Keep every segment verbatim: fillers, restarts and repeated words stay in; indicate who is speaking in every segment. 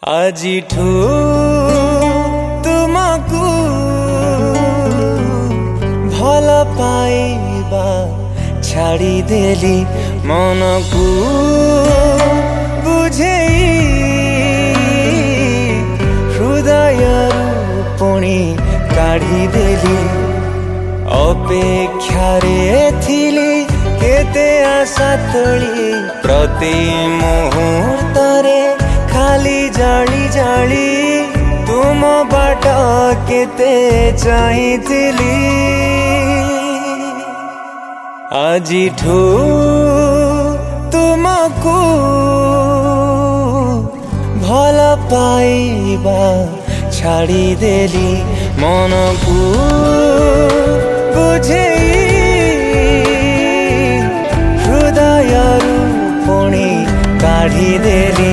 Speaker 1: आजिठू तुमको भल पाइबा छाड़ी देली मन को बुझे हृदय पुणी काढ़ी देली अपेक्षारे थिली केते आशा तोली प्रति मुहूर्तरे खाली जाली जाली तुम बाट केते चाहिथिली आजिठू तुमको भल पाइबा छाड़ी देली मन को बुझे हृदय पुणी काढ़ी देली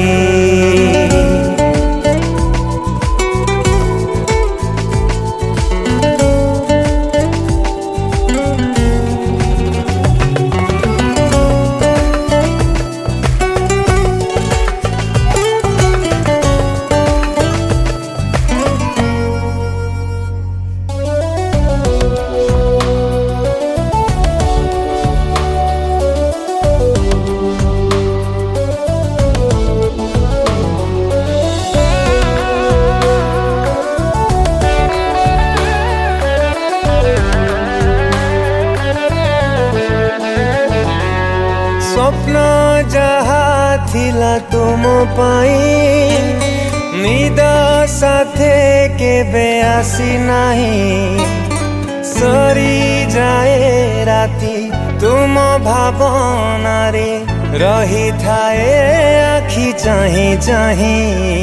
Speaker 1: स्वप्न जहा थिला तुम पाई निद साथे केबे आसी नाही सरी जाए राती तुम भावना रे रही थाए आखि चाही चाही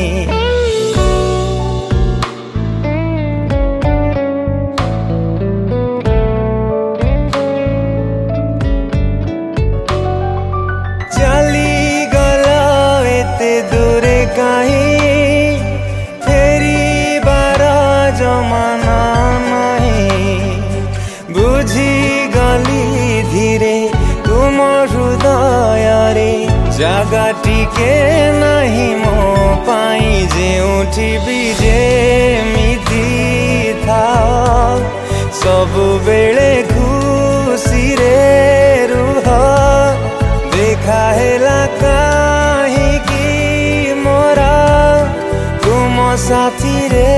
Speaker 1: कहीं फेरी बार जमाना नहीं बुझी गली धीरे तुम हृदय रे जगा टिके नहीं मो पाई जेउठी भी जेमिति था सब बेले खुशी रे रुह देखा हेला कहीं साथी रे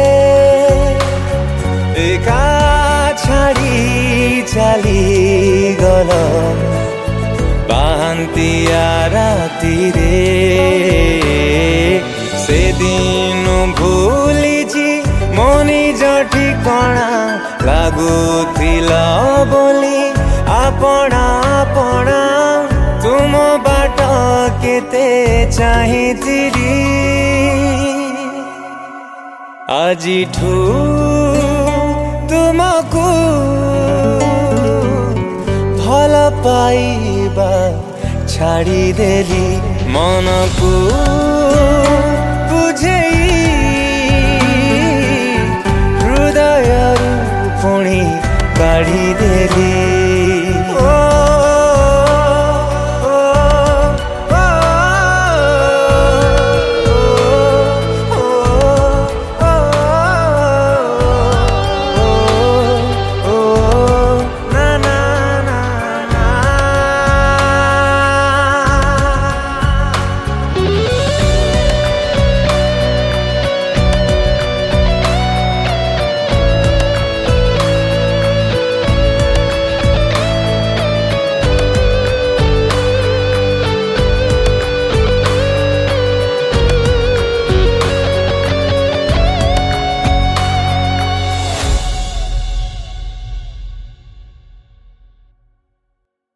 Speaker 1: एका छाड़ी चली गल पांतिया राती रे से दिन भूलीजी मोनी जठी कणा लागुथिला बोली आपणा आपणा तुम बाट केते चाहिथिली आजिठू तुमको भल पाइबा छाड़ी देली मन को बुझे हृदय पुणी काढ़ी देली।